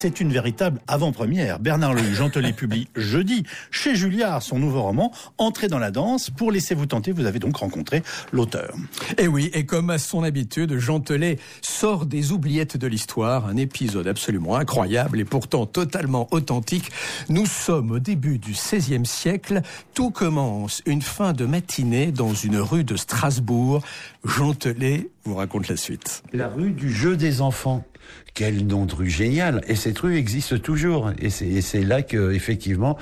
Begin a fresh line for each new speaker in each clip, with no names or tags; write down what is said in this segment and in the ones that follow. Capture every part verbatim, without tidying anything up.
C'est une véritable avant-première. Bernard Lehu, Gentelet publie jeudi chez Julliard son nouveau roman « Entrez dans la danse ». Pour Laissez-vous tenter, vous avez donc rencontré l'auteur.
Et oui, et comme à son habitude, Gentelet sort des oubliettes de l'histoire, un épisode absolument incroyable et pourtant totalement authentique. Nous sommes au début du seizième siècle. Tout commence une fin de matinée dans une rue de Strasbourg. Gentelet vous raconte la suite.
La rue du jeu des enfants. Quel nom de rue génial! Et cette rue existe toujours. Et c'est, et c'est là que, effectivement,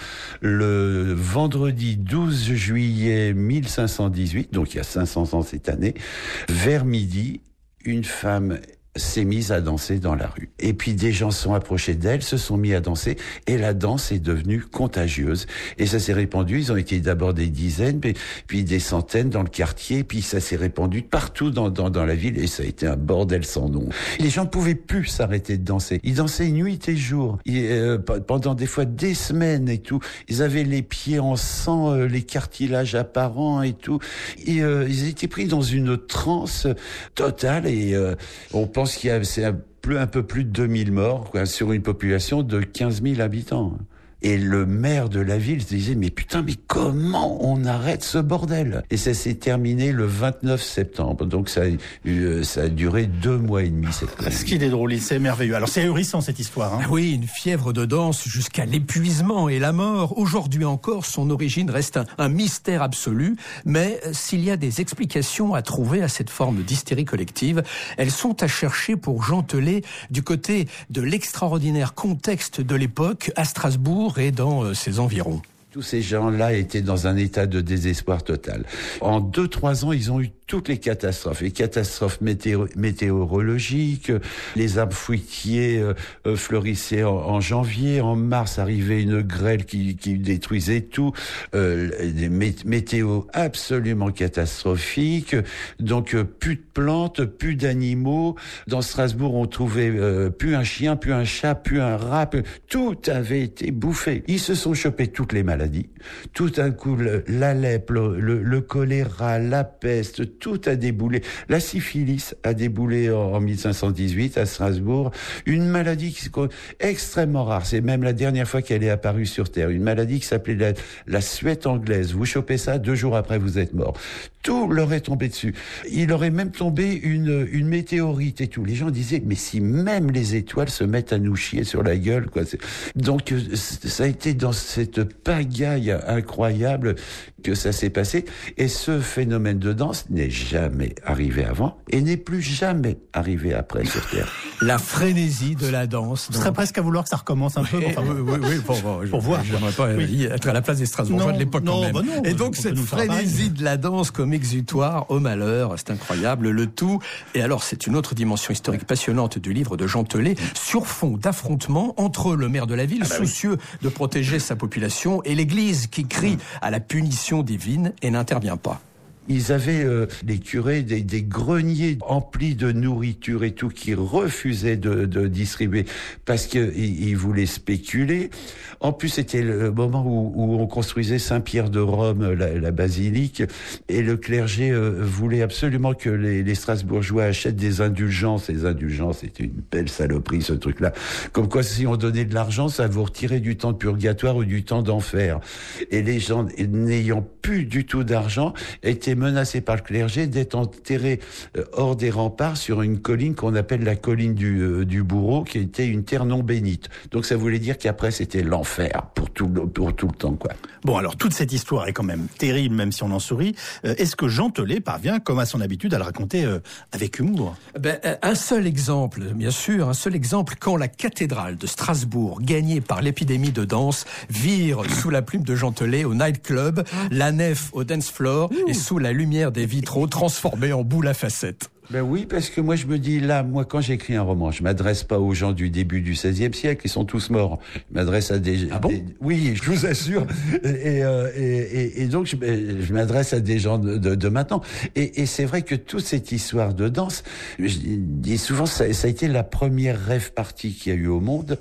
le vendredi douze juillet mille cinq cent dix-huit, donc il y a cinq cents ans cette année, vers midi, une femme s'est mise à danser dans la rue. Et puis des gens se sont approchés d'elle, se sont mis à danser, et la danse est devenue contagieuse. Et ça s'est répandu, ils ont été d'abord des dizaines, puis, puis des centaines dans le quartier, puis ça s'est répandu partout dans, dans, dans la ville, et ça a été un bordel sans nom. Les gens pouvaient plus s'arrêter de danser. Ils dansaient nuit et jour, et, euh, pendant des fois des semaines et tout. Ils avaient les pieds en sang, euh, les cartilages apparents et tout. Et euh, ils étaient pris dans une transe totale, et euh, on pense qu'il y a c'est un, un peu plus de deux mille morts quoi, sur une population de quinze mille habitants. Et le maire de la ville se disait, mais putain, mais comment on arrête ce bordel? Et ça s'est terminé le vingt-neuf septembre. Donc ça a, eu, ça a duré deux mois et demi, cette crise.
Ce qu'il est drôle, c'est merveilleux. Alors c'est ahurissant, cette histoire. Hein.
Ah oui, une fièvre de danse jusqu'à l'épuisement et la mort. Aujourd'hui encore, son origine reste un, un mystère absolu. Mais s'il y a des explications à trouver à cette forme d'hystérie collective, elles sont à chercher pour Gentelet du côté de l'extraordinaire contexte de l'époque à Strasbourg et dans euh, ses environs.
Tous ces gens-là étaient dans un état de désespoir total. En deux, trois ans, ils ont eu toutes les catastrophes. Les catastrophes météo- météorologiques, les arbres fruitiers euh, fleurissaient en, en janvier. En mars, arrivait une grêle qui, qui détruisait tout. Euh, des mé- météos absolument catastrophiques. Donc, euh, plus de plantes, plus d'animaux. Dans Strasbourg, on trouvait euh, plus un chien, plus un chat, plus un rat. Plus... Tout avait été bouffé. Ils se sont chopés toutes les maladies. Tout d'un coup, le, la lèpre, le, le, le choléra, la peste, tout a déboulé. La syphilis a déboulé en, en mille cinq cent dix-huit à Strasbourg. Une maladie qui est extrêmement rare. C'est même la dernière fois qu'elle est apparue sur Terre. Une maladie qui s'appelait la, la suette anglaise. Vous chopez ça, deux jours après, vous êtes mort. Tout leur est tombé dessus. Il aurait même tombé une, une météorite et tout. Les gens disaient, mais si même les étoiles se mettent à nous chier sur la gueule, quoi. Donc, ça a été dans cette pagaille incroyable que ça s'est passé. Et ce phénomène de danse n'est jamais arrivé avant et n'est plus jamais arrivé après sur Terre.
La frénésie de la danse.
Ce serait presque à vouloir que ça recommence un peu.
Enfin, oui, oui, oui, pour, pour,
pour voir.
J'aimerais pas oui. être à la place des Strasbourgeois de l'époque
non,
quand même.
Bah non,
et donc cette frénésie de la danse comme exutoire au malheur, c'est incroyable, le tout. Et alors c'est une autre dimension historique passionnante du livre de Gentelet, sur fond d'affrontement entre le maire de la ville, ah bah soucieux oui. de protéger sa population, et l'Église qui crie à la punition divine et n'intervient pas.
Ils avaient, euh, les curés, des, des greniers emplis de nourriture et tout, qui refusaient de, de distribuer parce qu'ils ils voulaient spéculer. En plus, c'était le moment où, où on construisait Saint-Pierre de Rome, la, la basilique, et le clergé euh, voulait absolument que les, les Strasbourgeois achètent des indulgences. Les indulgences, c'était une belle saloperie, ce truc-là. Comme quoi, si on donnait de l'argent, ça vous retirait du temps de purgatoire ou du temps d'enfer. Et les gens, n'ayant plus du tout d'argent, étaient menacés par le clergé d'être enterrés euh, hors des remparts sur une colline qu'on appelle la colline du, euh, du bourreau, qui était une terre non bénite. Donc ça voulait dire qu'après c'était l'enfer pour tout, pour tout le temps, quoi.
Bon, alors toute cette histoire est quand même terrible, même si on en sourit. Euh, est-ce que Gentelet parvient, comme à son habitude, à le raconter euh, avec humour?
Ben, un seul exemple, bien sûr, un seul exemple, quand la cathédrale de Strasbourg, gagnée par l'épidémie de danse, vire sous la plume de Gentelet au nightclub, la nef au dance floor et sous la lumière des vitraux transformés en boule à facettes.
Ben oui, parce que moi je me dis, là, moi quand j'écris un roman, je m'adresse pas aux gens du début du seizième siècle, ils sont tous morts. Je m'adresse à des...
Ah bon
des, oui, je vous assure. Et, euh, et, et, et donc je, je m'adresse à des gens de, de, de maintenant. Et, et c'est vrai que toute cette histoire de danse, je dis souvent, ça, ça a été la première rave party qu'il y a eu au monde,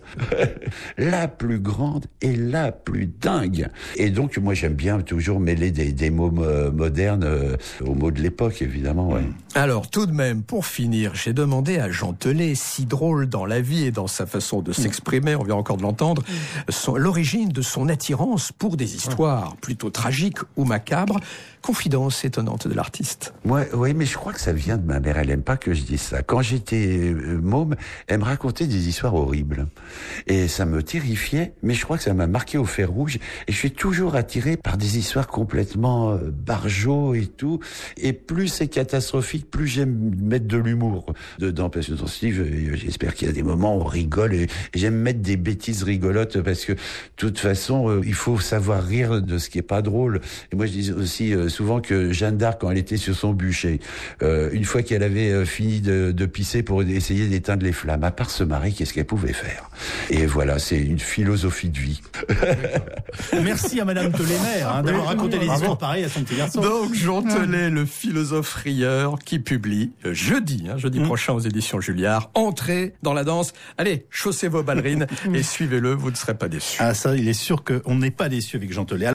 la plus grande et la plus dingue. Et donc moi j'aime bien toujours mêler des, des mots modernes aux mots de l'époque, évidemment. Ouais.
Alors tout de même, pour finir, j'ai demandé à Jean Telet, si drôle dans la vie et dans sa façon de s'exprimer, on vient encore de l'entendre, son, l'origine de son attirance pour des histoires plutôt tragiques ou macabres. Confidence étonnante de l'artiste.
Moi, oui, mais je crois que ça vient de ma mère. Elle aime pas que je dise ça. Quand j'étais euh, môme, elle me racontait des histoires horribles. Et ça me terrifiait, mais je crois que ça m'a marqué au fer rouge. Et je suis toujours attiré par des histoires complètement euh, barjots et tout. Et plus c'est catastrophique, plus j'aime mettre de l'humour dedans. Parce que dans ce livre, j'espère qu'il y a des moments où on rigole. Et, et j'aime mettre des bêtises rigolotes parce que, de toute façon, euh, il faut savoir rire de ce qui est pas drôle. Et moi, je dis aussi euh, souvent que Jeanne d'Arc, quand elle était sur son bûcher, euh, une fois qu'elle avait euh, fini de, de pisser pour essayer d'éteindre les flammes, à part se marier, qu'est-ce qu'elle pouvait faire? Et voilà, c'est une philosophie de vie.
Merci à Madame Telet-Mère hein, d'avoir oui, raconté des histoires pareilles à son petit garçon.
Donc Jean Telet, le philosophe rieur, qui publie euh, jeudi, hein, jeudi mmh. prochain aux éditions Julliard, Entrez dans la danse. Allez, chaussez vos ballerines et suivez-le, vous ne serez pas déçus.
Ah ça, il est sûr qu'on n'est pas déçus avec Jean Telet.